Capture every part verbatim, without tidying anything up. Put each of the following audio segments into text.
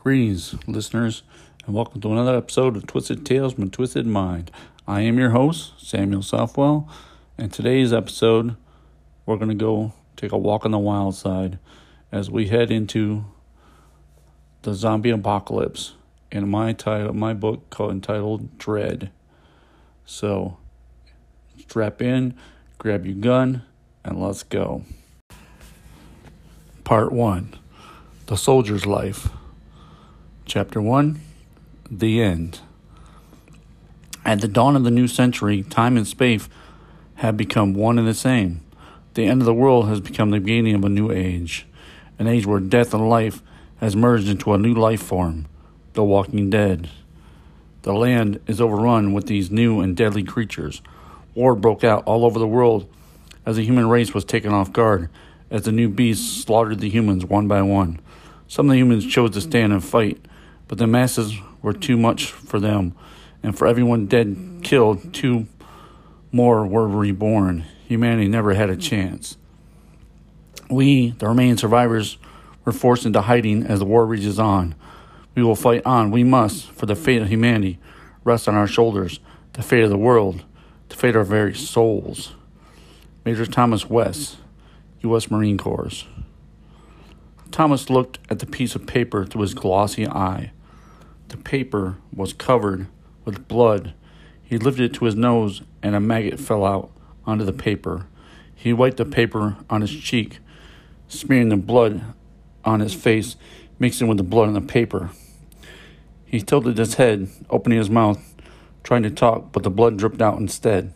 Greetings, listeners, and welcome to another episode of Twisted Tales from a Twisted Mind. I am your host, Samuel Softwell, and today's episode, we're going to go take a walk on the wild side as we head into the zombie apocalypse in my title, my book called entitled Dread. So, strap in, grab your gun, and let's go. Part one, The Soldier's Life. Chapter one, The End. At the dawn of the new century, time and space have become one and the same. The end of the world has become the beginning of a new age, an age where death and life has merged into a new life form, the Walking Dead. The land is overrun with these new and deadly creatures. War broke out all over the world as the human race was taken off guard, as the new beasts slaughtered the humans one by one. Some of the humans chose to stand and fight, but the masses were too much for them, and for everyone dead killed, two more were reborn. Humanity never had a chance. We, the remaining survivors, were forced into hiding as the war rages on. We will fight on. We must, for the fate of humanity rests on our shoulders, the fate of the world, the fate of our very souls. Major Thomas West, U S Marine Corps. Thomas looked at the piece of paper through his glossy eye. The paper was covered with blood. He lifted it to his nose, and a maggot fell out onto the paper. He wiped the paper on his cheek, smearing the blood on his face, mixing with the blood on the paper. He tilted his head, opening his mouth, trying to talk, but the blood dripped out instead.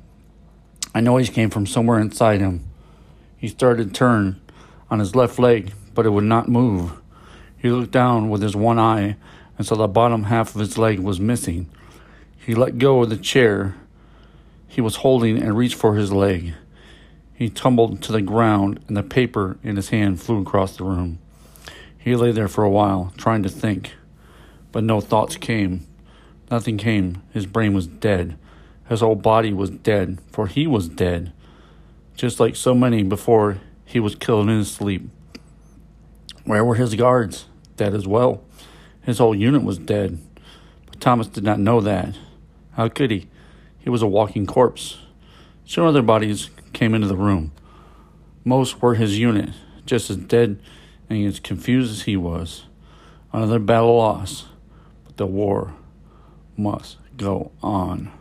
A noise came from somewhere inside him. He started to turn on his left leg, but it would not move. He looked down with his one eye and saw the bottom half of his leg was missing. He let go of the chair he was holding and reached for his leg. He tumbled to the ground, and the paper in his hand flew across the room. He lay there for a while, trying to think, but no thoughts came. Nothing came. His brain was dead. His whole body was dead, for he was dead, just like so many before he was killed in his sleep. Where were his guards? Dead as well. His whole unit was dead, but Thomas did not know that. How could he? He was a walking corpse. Soon other bodies came into the room. Most were his unit, just as dead and as confused as he was. Another battle lost, but the war must go on.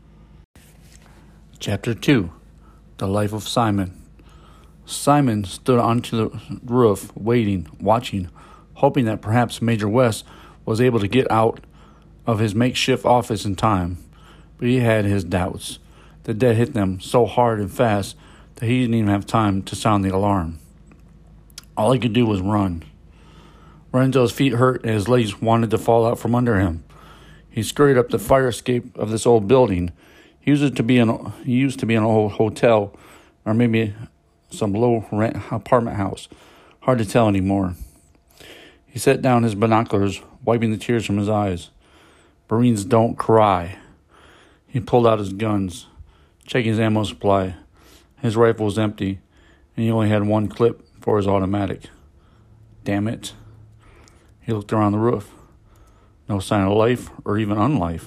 Chapter two, The Life of Simon. Simon stood onto the roof, waiting, watching, hoping that perhaps Major West was able to get out of his makeshift office in time. But he had his doubts. The dead hit them so hard and fast that he didn't even have time to sound the alarm. All he could do was run. Run until his feet hurt and his legs wanted to fall out from under him. He scurried up the fire escape of this old building. He used it to be an he used to be an old hotel, or maybe some low-rent apartment house. Hard to tell anymore. He set down his binoculars, wiping the tears from his eyes. Marines don't cry. He pulled out his guns, checking his ammo supply. His rifle was empty, and he only had one clip for his automatic. Damn it. He looked around the roof. No sign of life or even unlife.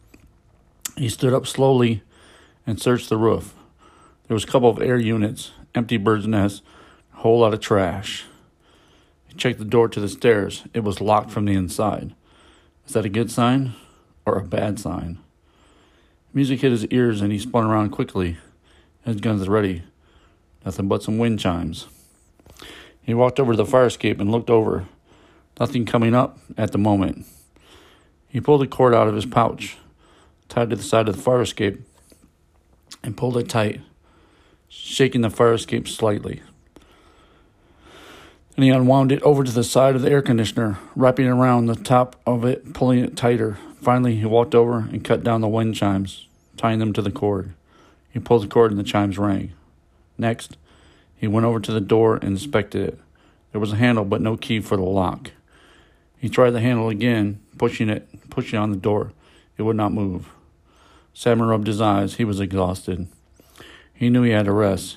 He stood up slowly and searched the roof. There was a couple of air units, empty bird's nests, a whole lot of trash. He checked the door to the stairs. It was locked from the inside. Is that a good sign or a bad sign? Music hit his ears and he spun around quickly. His guns ready. Nothing but some wind chimes. He walked over to the fire escape and looked over. Nothing coming up at the moment. He pulled a cord out of his pouch, tied to the side of the fire escape, and pulled it tight, shaking the fire escape slightly. And he unwound it over to the side of the air conditioner, wrapping it around the top of it, pulling it tighter. Finally, he walked over and cut down the wind chimes, tying them to the cord. He pulled the cord and the chimes rang. Next, he went over to the door and inspected it. There was a handle, but no key for the lock. He tried the handle again, pushing it, pushing on the door. It would not move. Simon rubbed his eyes. He was exhausted. He knew he had to rest,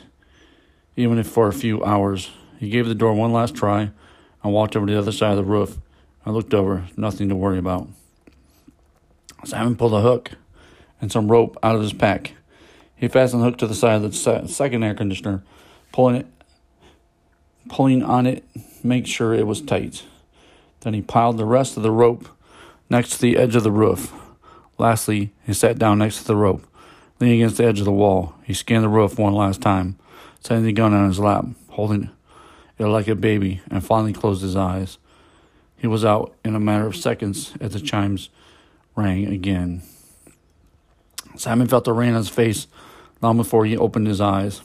even if for a few hours. He gave the door one last try and walked over to the other side of the roof I looked over, nothing to worry about. Simon pulled a hook and some rope out of his pack. He fastened the hook to the side of the se- second air conditioner, pulling it, pulling on it, make sure it was tight. Then he piled the rest of the rope next to the edge of the roof. Lastly, he sat down next to the rope, leaning against the edge of the wall. He scanned the roof one last time, setting the gun on his lap, holding it like a baby, and finally closed his eyes. He was out in a matter of seconds as the chimes rang again. Simon felt the rain on his face long before he opened his eyes.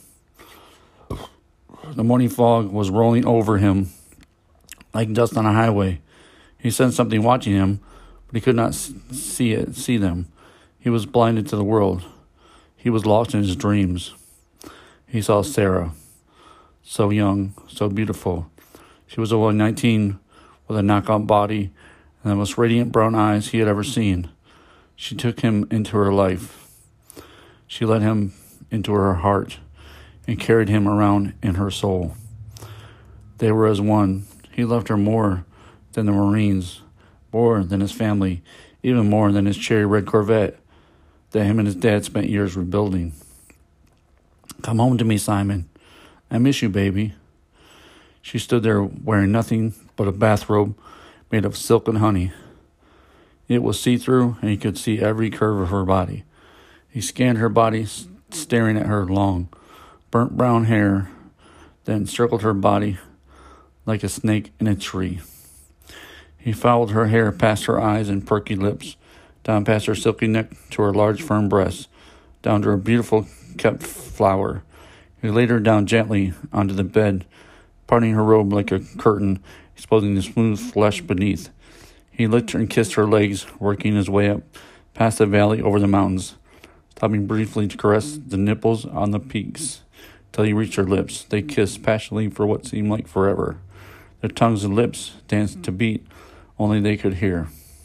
The morning fog was rolling over him like dust on a highway. He sensed something watching him, but he could not see it, see them. He was blinded to the world. He was lost in his dreams. He saw Sarah, so young, so beautiful. She was only nineteen, with a knockout body and the most radiant brown eyes he had ever seen. She took him into her life. She let him into her heart and carried him around in her soul. They were as one. He loved her more than the Marines, more than his family, even more than his cherry red Corvette that him and his dad spent years rebuilding. Come home to me, Simon. I miss you, baby. She stood there wearing nothing but a bathrobe made of silk and honey. It was see-through, and he could see every curve of her body. He scanned her body, staring at her long, burnt brown hair, then circled her body like a snake in a tree. He followed her hair past her eyes and perky lips, down past her silky neck to her large, firm breasts, down to her beautiful kept flower. He laid her down gently onto the bed, parting her robe like a curtain, exposing the smooth flesh beneath. He licked her and kissed her legs, working his way up past the valley over the mountains, stopping briefly to caress the nipples on the peaks, till he reached her lips. They kissed passionately for what seemed like forever. Their tongues and lips danced to beat only they could hear.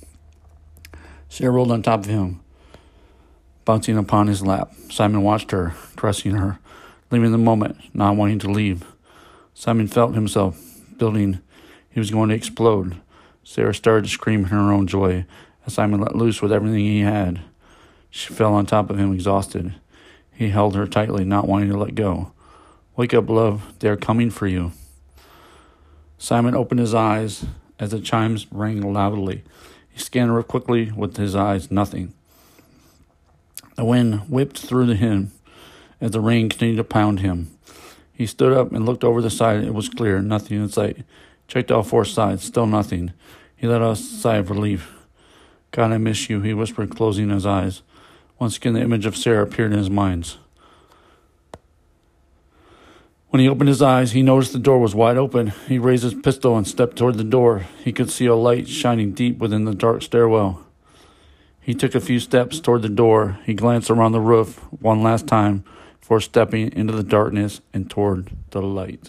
Sarah rolled on top of him, bouncing upon his lap. Simon watched her, caressing her, leaving the moment, not wanting to leave. Simon felt himself building. He was going to explode. Sarah started to scream in her own joy as Simon let loose with everything he had. She fell on top of him, exhausted. He held her tightly, not wanting to let go. Wake up, love. They are coming for you. Simon opened his eyes as the chimes rang loudly. He scanned her quickly with his eyes, nothing. The wind whipped through him as the rain continued to pound him. He stood up and looked over the side. It was clear, nothing in sight. Checked all four sides, still nothing. He let out a sigh of relief. God, I miss you, he whispered, closing his eyes. Once again, the image of Sarah appeared in his mind. When he opened his eyes, he noticed the door was wide open. He raised his pistol and stepped toward the door. He could see a light shining deep within the dark stairwell. He took a few steps toward the door. He glanced around the roof one last time before stepping into the darkness and toward the light.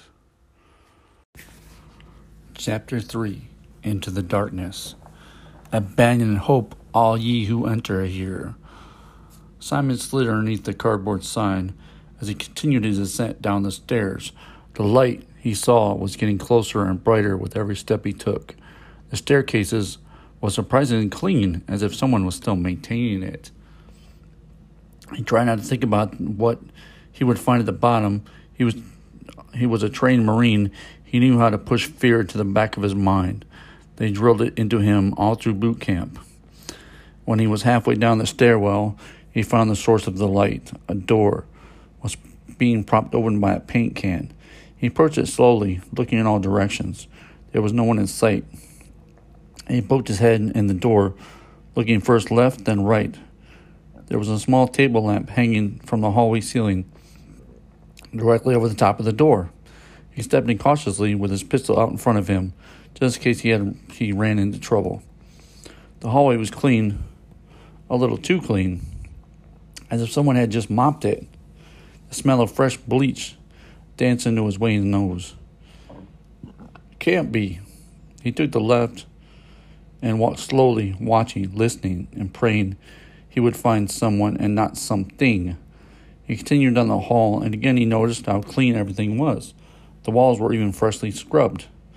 Chapter three. Into the Darkness. Abandon hope, all ye who enter here. Simon slid underneath the cardboard sign as he continued his ascent down the stairs. The light he saw was getting closer and brighter with every step he took. The staircases was surprisingly clean, as if someone was still maintaining it. He tried not to think about what he would find at the bottom. He was he was a trained Marine. He knew how to push fear to the back of his mind. They drilled it into him all through boot camp. When he was halfway down the stairwell, he found the source of the light. A door was being propped open by a paint can. He approached it slowly, looking in all directions. There was no one in sight. He poked his head in the door, looking first left, then right. There was a small table lamp hanging from the hallway ceiling, directly over the top of the door. He stepped in cautiously with his pistol out in front of him, just in case he had he ran into trouble. The hallway was clean, a little too clean, as if someone had just mopped it. The smell of fresh bleach danced into his Wayne's nose. Can't be. He took the left and walked slowly, watching, listening, and praying he would find someone and not something. He continued down the hall, and again he noticed how clean everything was. The walls were even freshly scrubbed.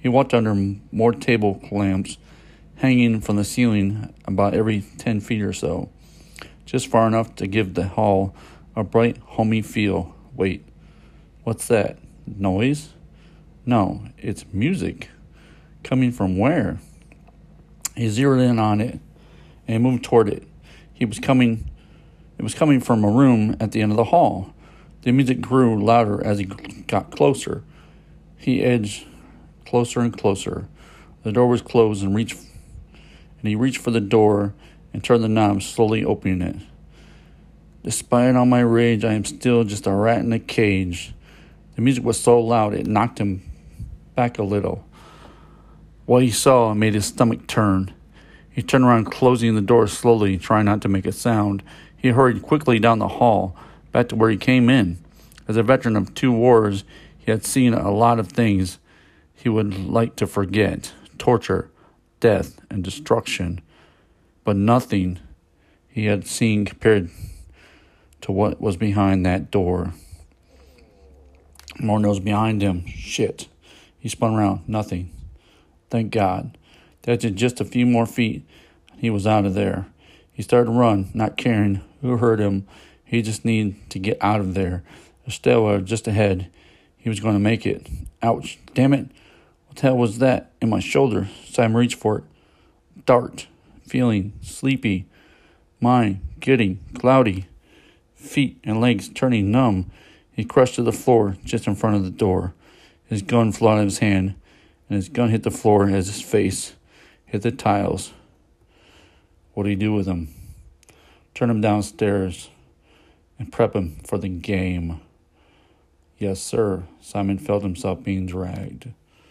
He walked under more table lamps hanging from the ceiling about every ten feet or so, just far enough to give the hall a bright, homey feel. Wait, what's that? Noise? No, it's music. Coming from where? He zeroed in on it and moved toward it. He was coming, it was coming from a room at the end of the hall. The music grew louder as he got closer. He edged closer and closer. The door was closed and reached, and he reached for the door and turned the knob, slowly opening it. Despite all my rage, I am still just a rat in a cage. The music was so loud it knocked him back a little. What he saw made his stomach turn. He turned around, closing the door slowly, trying not to make a sound. He hurried quickly down the hall, back to where he came in. As a veteran of two wars, he had seen a lot of things he would like to forget. Torture, death, and destruction. But nothing he had seen compared to what was behind that door. More nose behind him. Shit. He spun around. Nothing. Thank God. That's just a few more feet. He was out of there. He started to run, not caring who heard him. He just needed to get out of there. The stairwell just ahead. He was going to make it. Ouch. Damn it. What the hell was that in my shoulder? Simon reached for it. Dart. Feeling sleepy. Mind getting cloudy. Feet and legs turning numb. He crushed to the floor just in front of the door. His gun flew out of his hand, and his gun hit the floor as his face hit the tiles. What do you do with him? Turn him downstairs and prep him for the game. Yes, sir. Simon felt himself being dragged.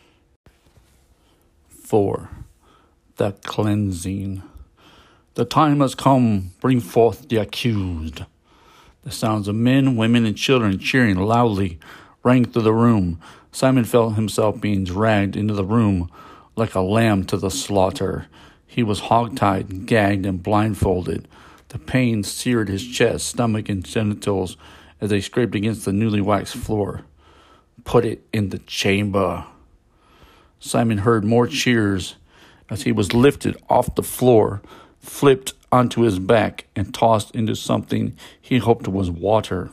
Four. The cleansing. The time has come. Bring forth the accused. The sounds of men, women, and children cheering loudly rang through the room. Simon felt himself being dragged into the room like a lamb to the slaughter. He was hogtied, gagged, and blindfolded. The pain seared his chest, stomach, and genitals as they scraped against the newly waxed floor. Put it in the chamber. Simon heard more cheers as he was lifted off the floor, flipped onto his back, and tossed into something he hoped was water.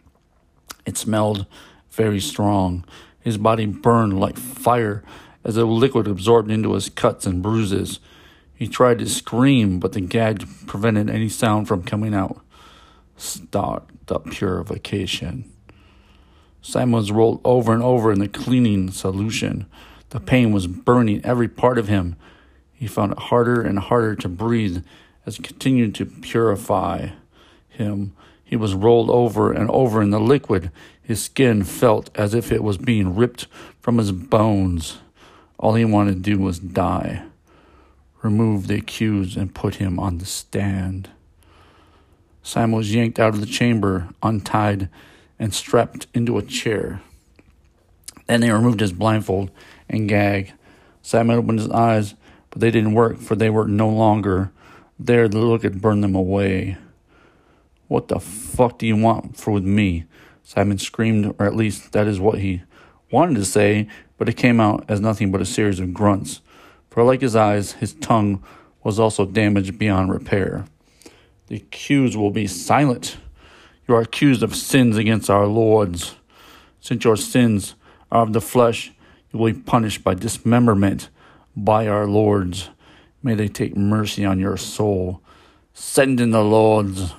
It smelled very strong. His body burned like fire as the liquid absorbed into his cuts and bruises. He tried to scream, but the gag prevented any sound from coming out. Start the purification. Simon was rolled over and over in the cleaning solution. The pain was burning every part of him. He found it harder and harder to breathe as it continued to purify him. He was rolled over and over in the liquid. His skin felt as if it was being ripped from his bones. All he wanted to do was die. Remove the accused and put him on the stand. Simon was yanked out of the chamber, untied, and strapped into a chair. Then they removed his blindfold and gag. Simon opened his eyes, but they didn't work, for they were no longer there. The look had burned them away. What the fuck do you want for with me? Simon screamed, or at least that is what he wanted to say, but it came out as nothing but a series of grunts. For like his eyes, his tongue was also damaged beyond repair. The accused will be silent. You are accused of sins against our lords. Since your sins are of the flesh, you will be punished by dismemberment by our lords. May they take mercy on your soul. Send in the lords.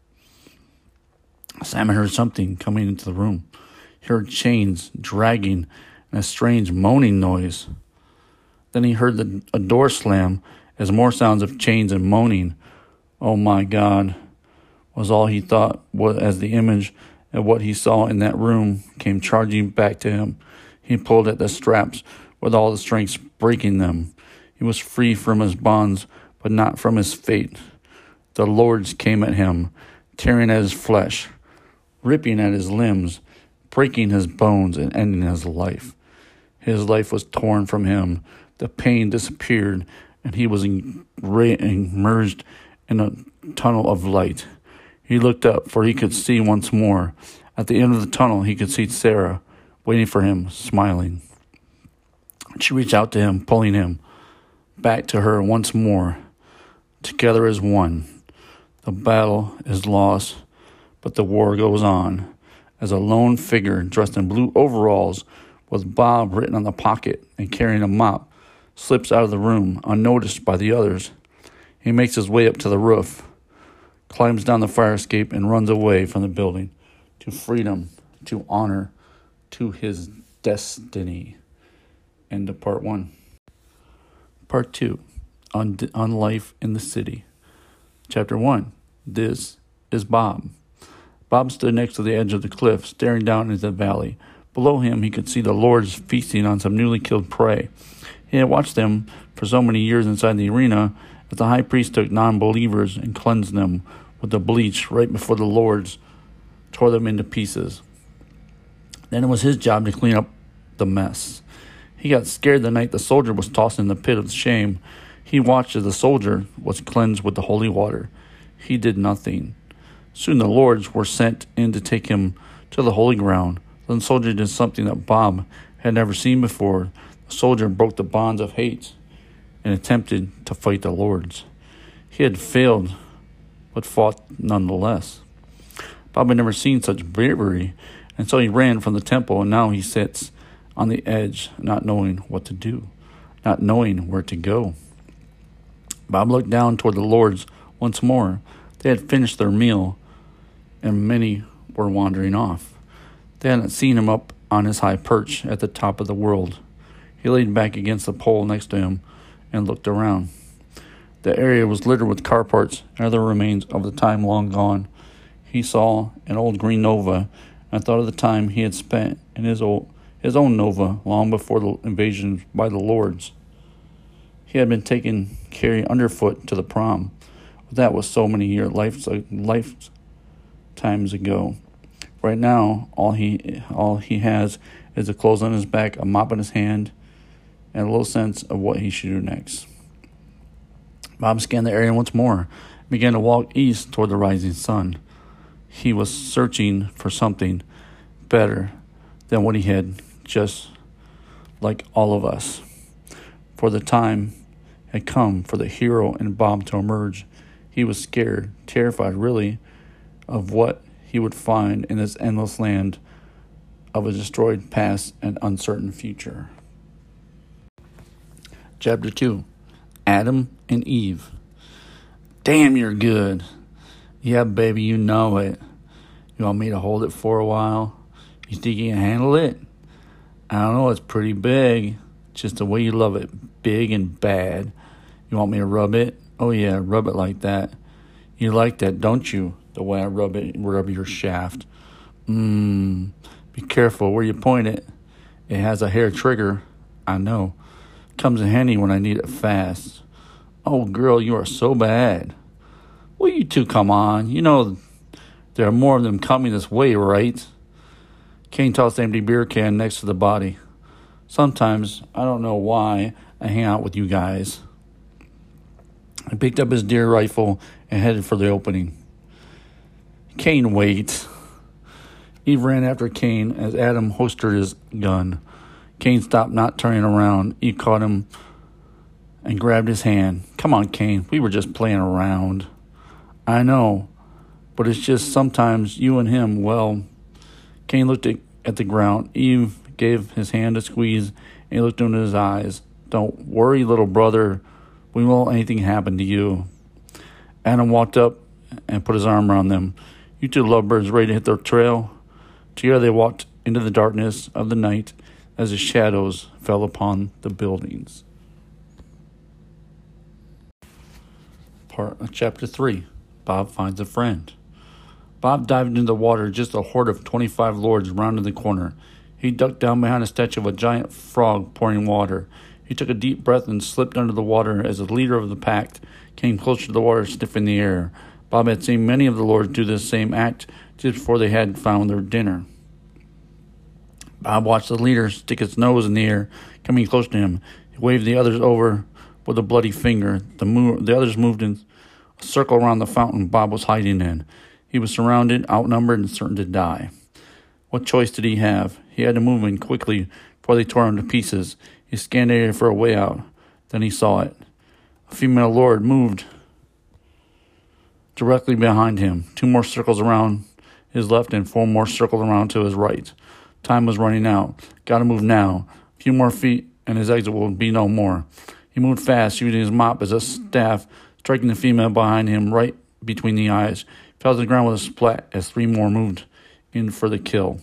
Simon heard something coming into the room. He heard chains dragging and a strange moaning noise. Then he heard the, a door slam as more sounds of chains and moaning. Oh my God, was all he thought was as the image of what he saw in that room came charging back to him. He pulled at the straps with all the strength breaking them. He was free from his bonds, but not from his fate. The lords came at him, tearing at his flesh, ripping at his limbs, breaking his bones, and ending his life. His life was torn from him. The pain disappeared, and he was immersed in a tunnel of light. He looked up, for he could see once more. At the end of the tunnel, he could see Sarah, waiting for him, smiling. She reached out to him, pulling him back to her once more. Together as one. The battle is lost, but the war goes on. As a lone figure dressed in blue overalls with Bob written on the pocket and carrying a mop slips out of the room unnoticed by the others. He makes his way up to the roof, climbs down the fire escape, and runs away from the building to freedom, to honor, to his destiny. End of part one. Part two. On, on life in the city. Chapter one. This is Bob. Bob stood next to the edge of the cliff, staring down into the valley. Below him, he could see the lords feasting on some newly killed prey. He had watched them for so many years inside the arena as the high priest took non-believers and cleansed them with the bleach right before the lords tore them into pieces. Then it was his job to clean up the mess. He got scared the night the soldier was tossed in the pit of shame. He watched as the soldier was cleansed with the holy water. He did nothing. Soon the lords were sent in to take him to the holy ground. Then the soldier did something that Bob had never seen before. The soldier broke the bonds of hate and attempted to fight the lords. He had failed, but fought nonetheless. Bob had never seen such bravery, and so he ran from the temple, and now he sits on the edge, not knowing what to do, not knowing where to go. Bob looked down toward the lords once more. They had finished their meal, and many were wandering off. They hadn't seen him up on his high perch at the top of the world. He leaned back against the pole next to him and looked around. The area was littered with car parts and other remains of the time long gone. He saw an old green Nova and thought of the time he had spent in his old, his own Nova long before the invasion by the lords. He had been taken carry underfoot to the prom. But that was so many years, life, lifetimes ago. Right now, all he all he has is the clothes on his back, a mop in his hand, and a little sense of what he should do next. Bob scanned the area once more and began to walk east toward the rising sun. He was searching for something better than what he had, just like all of us. For the time had come for the hero in Bob to emerge. He was scared, terrified really, of what he would find in this endless land of a destroyed past and uncertain future. Chapter two. Adam and Eve. Damn, you're good. Yeah, baby, you know it. You want me to hold it for a while? You think you can handle it? I don't know, it's pretty big. Just the way you love it. Big and bad. You want me to rub it? Oh yeah, rub it like that. You like that, don't you? The way I rub it, rub your shaft. Mmm. Be careful where you point it. It has a hair trigger. I know. Comes in handy when I need it fast. Oh, girl, you are so bad. Well, you two come on. You know there are more of them coming this way, right? Cain tossed the empty beer can next to the body. Sometimes, I don't know why, I hang out with you guys. I picked up his deer rifle and headed for the opening. Cain, wait. Eve ran after Cain as Adam holstered his gun. Cain stopped, not turning around. Eve caught him and grabbed his hand. Come on, Cain. We were just playing around. I know, but it's just sometimes you and him, well... Cain looked at, at the ground. Eve gave his hand a squeeze, and he looked into his eyes. Don't worry, little brother. We won't let anything happen to you. Adam walked up and put his arm around them. You two lovebirds ready to hit the trail? Together they walked into the darkness of the night as the shadows fell upon the buildings. Part of Chapter three. Bob finds a friend. Bob dived into the water just a horde of twenty-five lords rounded the corner. He ducked down behind a statue of a giant frog pouring water. He took a deep breath and slipped under the water as the leader of the pack came closer to the water, sniffing the air. Bob had seen many of the lords do this same act just before they had found their dinner. Bob watched the leader stick his nose in the air, coming close to him. He waved the others over with a bloody finger. The, mo- the others moved in a circle around the fountain Bob was hiding in. He was surrounded, outnumbered, and certain to die. What choice did he have? He had to move in quickly before they tore him to pieces. He scanned the area for a way out. Then he saw it. A female lord moved directly behind him. Two more circles around his left and four more circled around to his right. Time was running out. Gotta move now. A few more feet and his exit will be no more. He moved fast, using his mop as a staff, striking the female behind him right between the eyes. He fell to the ground with a splat as three more moved in for the kill.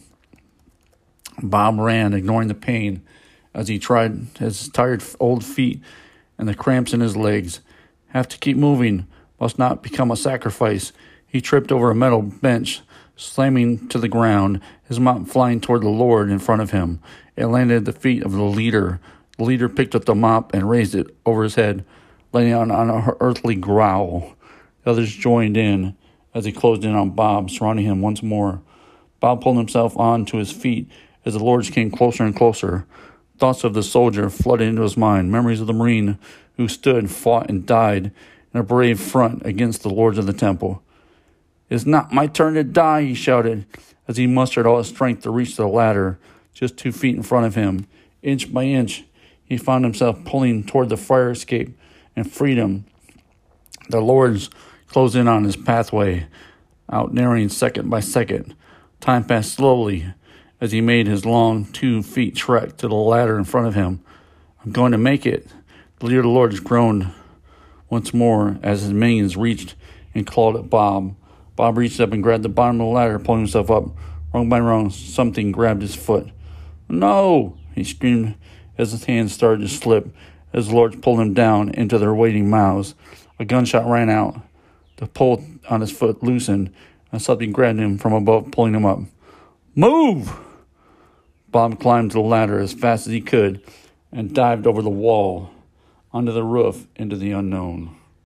Bob ran, ignoring the pain as he tried his tired old feet and the cramps in his legs. Have to keep moving. Must not become a sacrifice. He tripped over a metal bench, slamming to the ground, his mop flying toward the Lord in front of him. It landed at the feet of the leader. The leader picked up the mop and raised it over his head, letting out an earthly growl. The others joined in as he closed in on Bob, surrounding him once more. Bob pulled himself on to his feet as the lords came closer and closer. Thoughts of the soldier flooded into his mind, memories of the Marine who stood, fought, and died in a brave front against the lords of the temple. "It's not my turn to die," he shouted, as he mustered all his strength to reach the ladder, just two feet in front of him. Inch by inch, he found himself pulling toward the fire escape and freedom. The lords closed in on his pathway, out narrowing second by second. Time passed slowly as he made his long two-feet trek to the ladder in front of him. "I'm going to make it." The leader of the lords groaned once more as his minions reached and clawed at Bob. Bob reached up and grabbed the bottom of the ladder, pulling himself up. Rung by rung, something grabbed his foot. "No!" he screamed as his hands started to slip, as the lords pulled him down into their waiting mouths. A gunshot rang out. The pull on his foot loosened, and something grabbed him from above, pulling him up. "Move!" Bob climbed to the ladder as fast as he could and dived over the wall, onto the roof, into the unknown.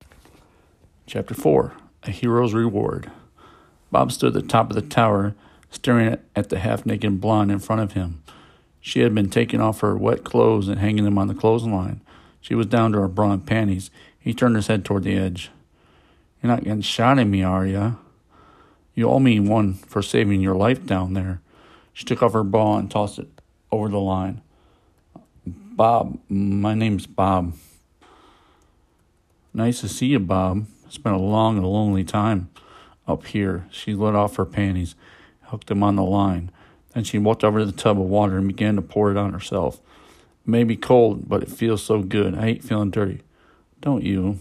Chapter four. A Hero's Reward. Bob stood at the top of the tower, staring at the half-naked blonde in front of him. She had been taking off her wet clothes and hanging them on the clothesline. She was down to her bra and panties. He turned his head toward the edge. "You're not getting shot at me, are ya? You owe me one for saving your life down there." She took off her bra and tossed it over the line. "Bob, my name's Bob." "Nice to see you, Bob. It's been a long and lonely time up here." She let off her panties, hooked them on the line. Then she walked over to the tub of water and began to pour it on herself. "It may be cold, but it feels so good. I hate feeling dirty. Don't you?"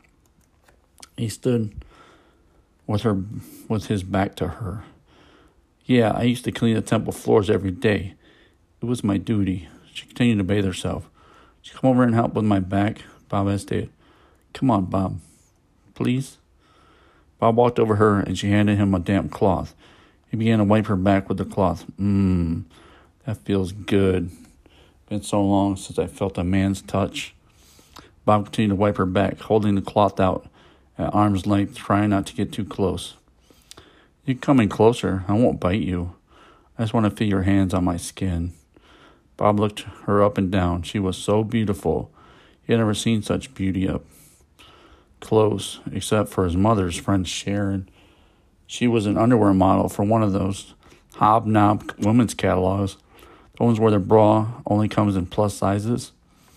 He stood with her, with his back to her. "Yeah, I used to clean the temple floors every day. It was my duty." She continued to bathe herself. "She come over and help with my back?" Bob hesitated. "Come on, Bob. Please?" Bob walked over her and she handed him a damp cloth. He began to wipe her back with the cloth. Mmm, that feels good. Been so long since I felt a man's touch." Bob continued to wipe her back, holding the cloth out at arm's length, trying not to get too close. "You come in closer. I won't bite you. I just want to feel your hands on my skin." Bob looked her up and down. She was so beautiful. He had never seen such beauty up close, except for his mother's friend Sharon. She was an underwear model for one of those hobnob women's catalogs, the ones where the bra only comes in plus sizes.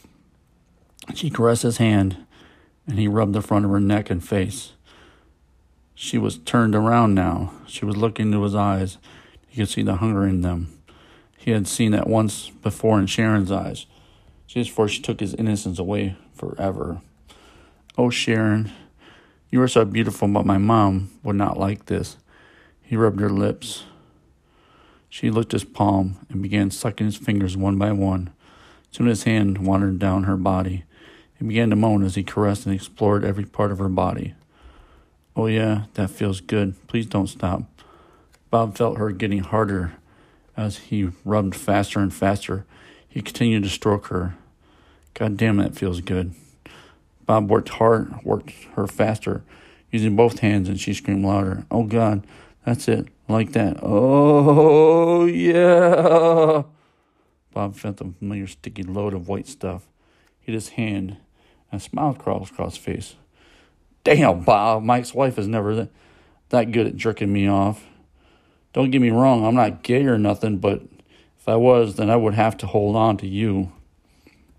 She caressed his hand, and he rubbed the front of her neck and face. She was turned around now. She was looking into his eyes. He could see the hunger in them. He had seen that once before in Sharon's eyes, just before she took his innocence away forever. "Oh, Sharon, you are so beautiful, but my mom would not like this." He rubbed her lips. She licked his palm and began sucking his fingers one by one. Soon his hand wandered down her body. He began to moan as he caressed and explored every part of her body. "Oh yeah, that feels good. Please don't stop." Bob felt her getting harder as he rubbed faster and faster. He continued to stroke her. "God damn, that feels good." Bob worked hard, worked her faster, using both hands, and she screamed louder. "Oh, God, that's it, like that. Oh, yeah." Bob felt the familiar sticky load of white stuff. He hit his hand, and a smile crawled across his face. "Damn, Bob, my ex-wife is never that, that good at jerking me off. Don't get me wrong, I'm not gay or nothing, but if I was, then I would have to hold on to you."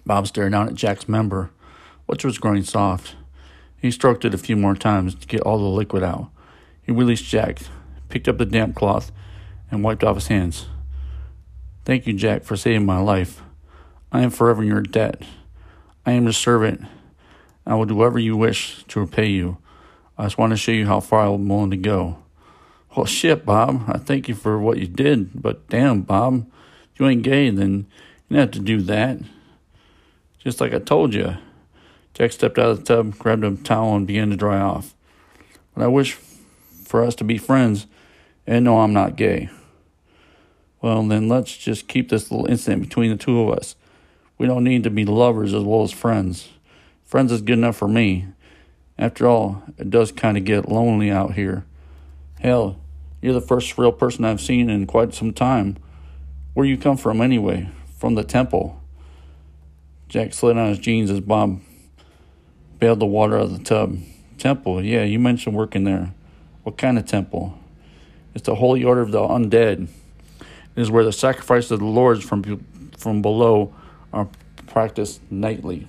Bob stared down at Jack's member, which was growing soft. He stroked it a few more times to get all the liquid out. He released Jack, picked up the damp cloth, and wiped off his hands. Thank you, Jack, for saving my life. I am forever in your debt. I am your servant. I will do whatever you wish to repay you. I just want to show you how far I'm willing to go. Well, shit, Bob. I thank you for what you did, but damn, Bob, if you ain't gay, then you don't have to do that. Just like I told you. Jack stepped out of the tub, grabbed a towel, and began to dry off. But I wish for us to be friends, and no, I'm not gay. Well, then let's just keep this little incident between the two of us. We don't need to be lovers as well as friends. Friends is good enough for me. After all, it does kind of get lonely out here. Hell, you're the first real person I've seen in quite some time. Where you come from anyway? From the temple. Jack slid on his jeans as Bob bailed the water out of the tub. Temple, yeah, you mentioned working there. What kind of temple? It's the Holy Order of the Undead. It is where the sacrifices of the lords from, from below are practiced nightly.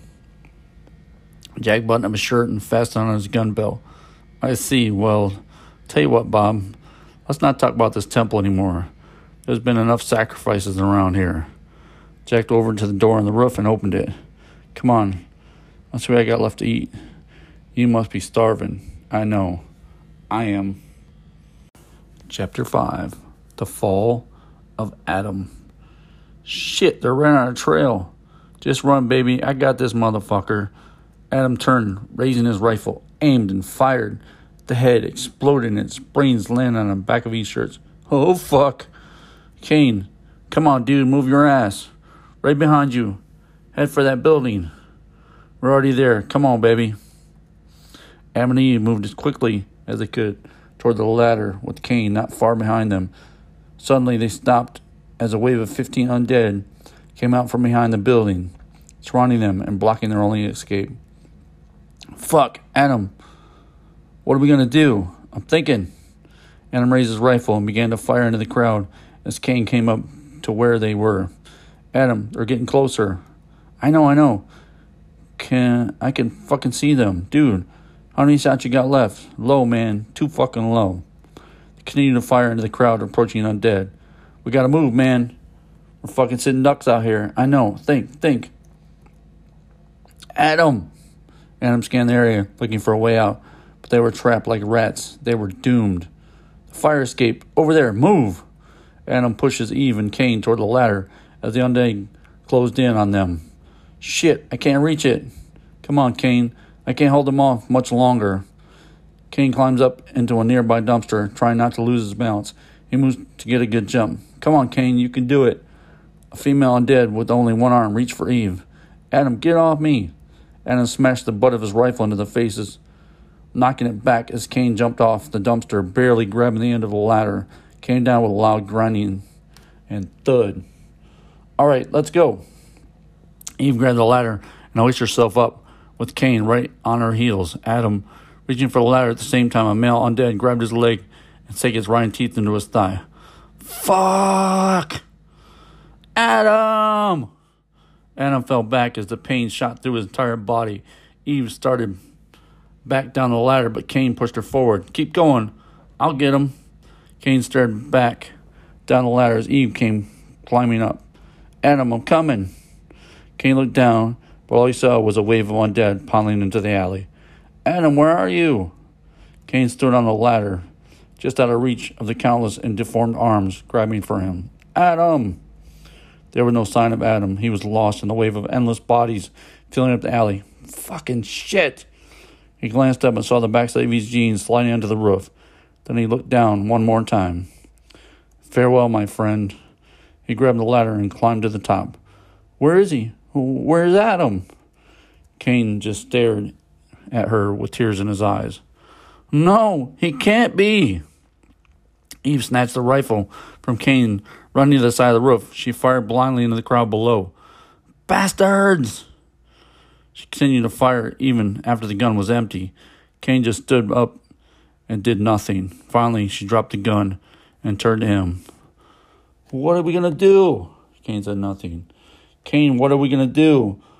Jack buttoned up his shirt and fastened on his gun belt. I see. Well, tell you what, Bob. Let's not talk about this temple anymore. There's been enough sacrifices around here. Jack went over to the door on the roof and opened it. Come on. Let's see what I got left to eat. You must be starving. I know. I am. Chapter five. The Fall of Adam. Shit, they're running on a trail. Just run, baby. I got this motherfucker. Adam turned, raising his rifle, aimed and fired. The head exploded and its brains landed on the back of his shirts. Oh, fuck. Kane, come on, dude, move your ass. Right behind you. Head for that building. We're already there. Come on, baby. Adam and Eve moved as quickly as they could toward the ladder with Kane not far behind them. Suddenly they stopped as a wave of fifteen undead came out from behind the building, surrounding them and blocking their only escape. Fuck, Adam. What are we going to do? I'm thinking. Adam raised his rifle and began to fire into the crowd as Kane came up to where they were. Adam, they're getting closer. I know, I know. Can I can fucking see them. Dude, how many shots you got left? Low, man. Too fucking low. They continued to fire into the crowd approaching undead. We gotta move, man. We're fucking sitting ducks out here. I know. Think, think. Adam. Adam scanned the area, looking for a way out, but they were trapped like rats. They were doomed. The fire escape. Over there. Move. Adam pushes Eve and Kane toward the ladder as the undead closed in on them. Shit, I can't reach it. Come on, Kane. I can't hold them off much longer. Kane climbs up into a nearby dumpster, trying not to lose his balance. He moves to get a good jump. Come on, Kane, you can do it. A female undead with only one arm reached for Eve. Adam, get off me. Adam smashed the butt of his rifle into the faces, knocking it back as Kane jumped off the dumpster, barely grabbing the end of the ladder. Came down with a loud grinding and thud. All right, let's go. Eve grabbed the ladder and hoisted herself up, with Kane right on her heels. Adam, reaching for the ladder at the same time, a male undead grabbed his leg and sank his rotten teeth into his thigh. Fuck! Adam! Adam fell back as the pain shot through his entire body. Eve started back down the ladder, but Kane pushed her forward. Keep going. I'll get him. Kane stared back down the ladder as Eve came climbing up. Adam, I'm coming. Kane looked down, but all he saw was a wave of undead piling into the alley. Adam, where are you? Kane stood on the ladder, just out of reach of the countless and deformed arms grabbing for him. Adam! There was no sign of Adam. He was lost in the wave of endless bodies filling up the alley. Fucking shit! He glanced up and saw the backside of his jeans sliding onto the roof. Then he looked down one more time. Farewell, my friend. He grabbed the ladder and climbed to the top. Where is he? Where's Adam? Kane just stared at her with tears in his eyes. No, he can't be. Eve snatched the rifle from Kane, running to the side of the roof. She fired blindly into the crowd below. Bastards! She continued to fire even after the gun was empty. Kane just stood up and did nothing. Finally, she dropped the gun and turned to him. What are we going to do? Kane said nothing. Kane, what are we going to do?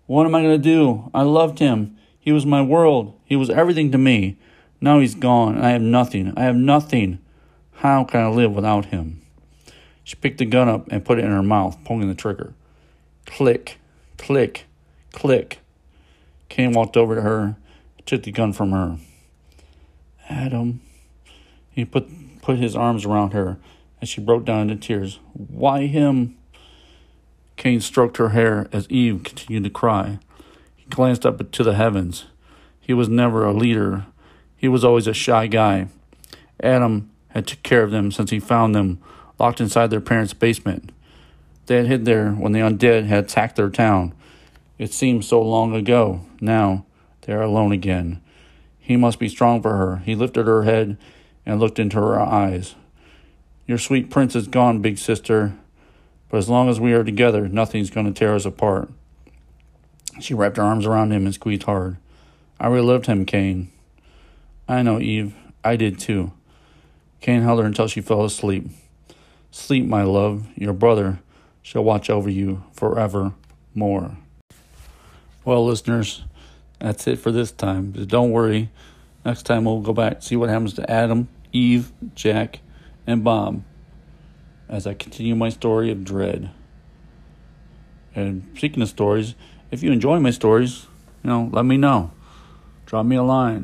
What am I going to do? I loved him. He was my world. He was everything to me. Now he's gone, and I have nothing. I have nothing. How can I live without him? She picked the gun up and put it in her mouth, pulling the trigger. Click, click, click. Kane walked over to her, took the gun from her. Adam. He put put his arms around her, and she broke down into tears. Why him? Kane stroked her hair as Eve continued to cry. He glanced up to the heavens. He was never a leader. He was always a shy guy. Adam had took care of them since he found them locked inside their parents' basement. They had hid there when the undead had attacked their town. It seemed so long ago. Now they are alone again. He must be strong for her. He lifted her head and looked into her eyes. Your sweet prince is gone, big sister. But as long as we are together, nothing's going to tear us apart. She wrapped her arms around him and squeezed hard. I really loved him, Kane. I know, Eve. I did too. Kane held her until she fell asleep. Sleep, my love. Your brother shall watch over you forevermore. Well, listeners, that's it for this time. But don't worry. Next time we'll go back and see what happens to Adam, Eve, Jack, and Bob as I continue my story of dread. And speaking of stories, if you enjoy my stories, you know, let me know. Drop me a line.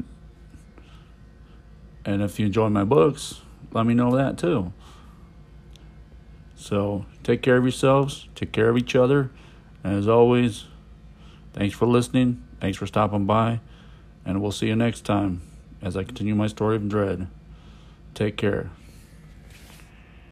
And if you enjoy my books, let me know that too. So take care of yourselves, take care of each other. And as always, thanks for listening. Thanks for stopping by. And we'll see you next time as I continue my story of dread. Take care.